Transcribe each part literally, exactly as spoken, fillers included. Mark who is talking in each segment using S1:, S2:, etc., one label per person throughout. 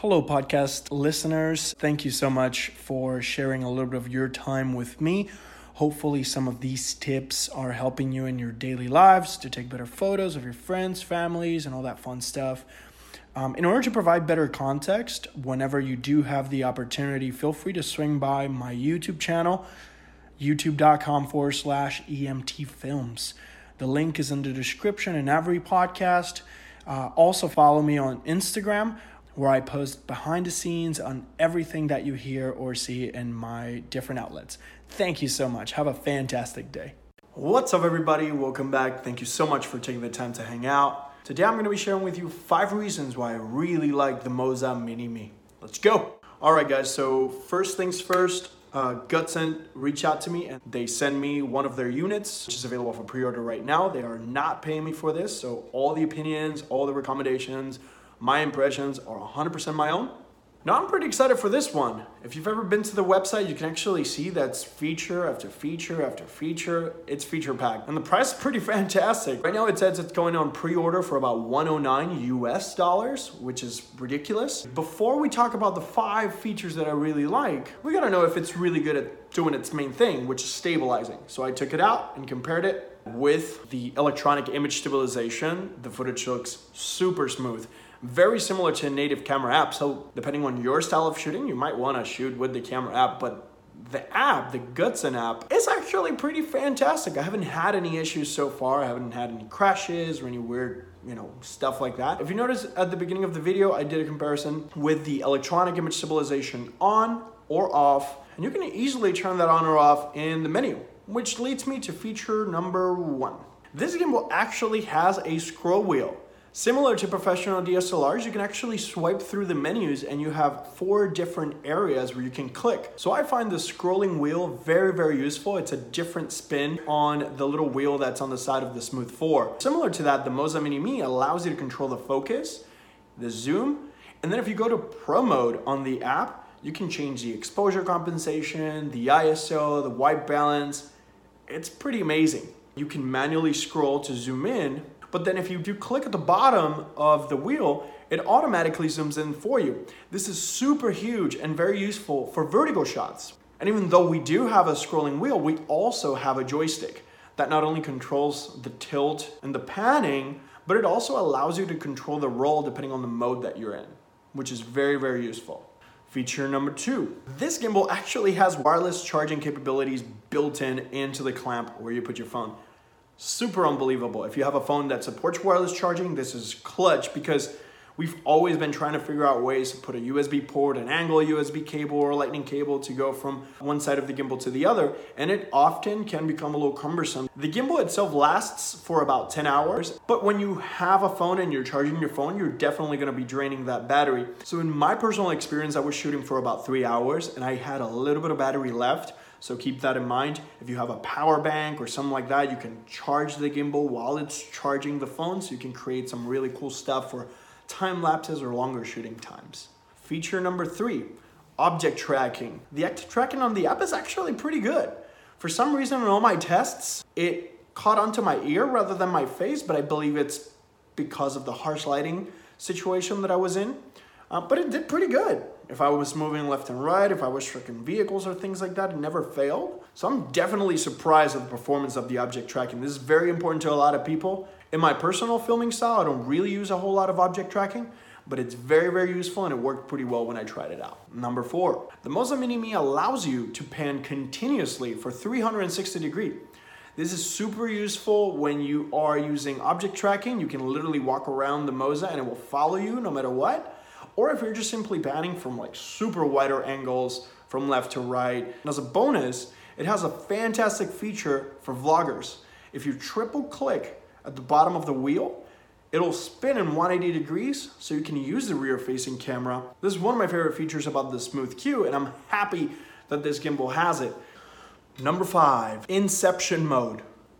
S1: Hello, podcast listeners. Thank you so much for sharing a little bit of your time with me. Hopefully some of these tips are helping you in your daily lives to take better photos of your friends, families, and all that fun stuff. Um, in order to provide better context, whenever you do have the opportunity, feel free to swing by my YouTube channel, youtube.com forward slash EMT Films. The link is in the description in every podcast. Uh, also follow me on Instagram, where I post behind the scenes on everything that you hear or see in my different outlets. Thank you so much. Have a fantastic day. What's up, everybody? Welcome back. Thank you so much for taking the time to hang out. Today, I'm going to be sharing with you five reasons why I really like the Moza Mini Me. Let's go. All right, guys. So first things first, uh, Gutsent reached out to me and they send me one of their units, which is available for pre-order right now. They are not paying me for this. So all the opinions, all the recommendations, my impressions are one hundred percent my own. Now, I'm pretty excited for this one. If you've ever been to the website, you can actually see that's feature after feature after feature. It's feature packed. And the price is pretty fantastic. Right now, it says it's going on pre-order for about one hundred nine U S dollars, which is ridiculous. Before we talk about the five features that I really like, we gotta know if it's really good at doing its main thing, which is stabilizing. So I took it out and compared it with the electronic image stabilization. The footage looks super smooth. Very similar to a native camera app. So depending on your style of shooting, you might want to shoot with the camera app, but the app, the Gutsent app, is actually pretty fantastic. I haven't had any issues so far. I haven't had any crashes or any weird, you know, stuff like that. If you notice at the beginning of the video, I did a comparison with the electronic image stabilization on or off, and you can easily turn that on or off in the menu, which leads me to feature number one. This gimbal actually has a scroll wheel. Similar to professional D S L Rs, you can actually swipe through the menus and you have four different areas where you can click. So I find the scrolling wheel very, very useful. It's a different spin on the little wheel that's on the side of the Smooth four. Similar to that, the Moza Mini Me allows you to control the focus, the zoom, and then if you go to Pro mode on the app, you can change the exposure compensation, the I S O, the white balance. It's pretty amazing. You can manually scroll to zoom in, but then if you do click at the bottom of the wheel, it automatically zooms in for you. This is super huge and very useful for vertical shots. And even though we do have a scrolling wheel, we also have a joystick that not only controls the tilt and the panning, but it also allows you to control the roll depending on the mode that you're in, which is very, very useful. Feature number two. This gimbal actually has wireless charging capabilities built in into the clamp where you put your phone. Super unbelievable. If you have a phone that supports wireless charging, this is clutch because we've always been trying to figure out ways to put a U S B port, an angle U S B cable, or a lightning cable to go from one side of the gimbal to the other, and it often can become a little cumbersome. The gimbal itself lasts for about ten hours, but when you have a phone and you're charging your phone, you're definitely going to be draining that battery. So in my personal experience, I was shooting for about three hours and I had a little bit of battery left. So keep that in mind. If you have a power bank or something like that, you can charge the gimbal while it's charging the phone, so you can create some really cool stuff for time lapses or longer shooting times. Feature number three, object tracking. The object tracking on the app is actually pretty good. For some reason in all my tests, it caught onto my ear rather than my face, but I believe it's because of the harsh lighting situation that I was in. Uh, but it did pretty good. If I was moving left and right, if I was tracking vehicles or things like that, it never failed. So I'm definitely surprised at the performance of the object tracking. This is very important to a lot of people. In my personal filming style, I don't really use a whole lot of object tracking, but it's very, very useful and it worked pretty well when I tried it out. Number four, the Moza Mini Me allows you to pan continuously for three hundred sixty degrees. This is super useful when you are using object tracking. You can literally walk around the Moza and it will follow you no matter what. Or if you're just simply panning from like super wider angles from left to right. And as a bonus, it has a fantastic feature for vloggers. If you triple click at the bottom of the wheel, it'll spin in one hundred eighty degrees so you can use the rear facing camera. This is one of my favorite features about the Smooth Q, and I'm happy that this gimbal has it. Number five, Inception mode.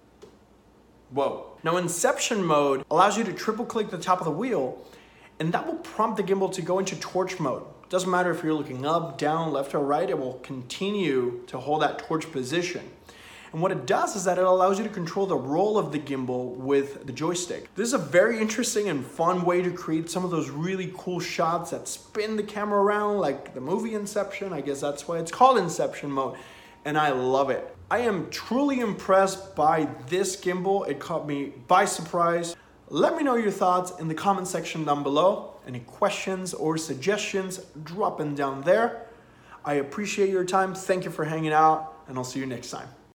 S1: Whoa. Now Inception mode allows you to triple click the top of the wheel, and that will prompt the gimbal to go into torch mode. Doesn't matter if you're looking up, down, left, or right, it will continue to hold that torch position. And what it does is that it allows you to control the roll of the gimbal with the joystick. This is a very interesting and fun way to create some of those really cool shots that spin the camera around like the movie Inception. I guess that's why it's called Inception mode. And I love it. I am truly impressed by this gimbal. It caught me by surprise. Let me know your thoughts in the comment section down below. Any questions or suggestions, drop them down there. I appreciate your time. Thank you for hanging out, and I'll see you next time.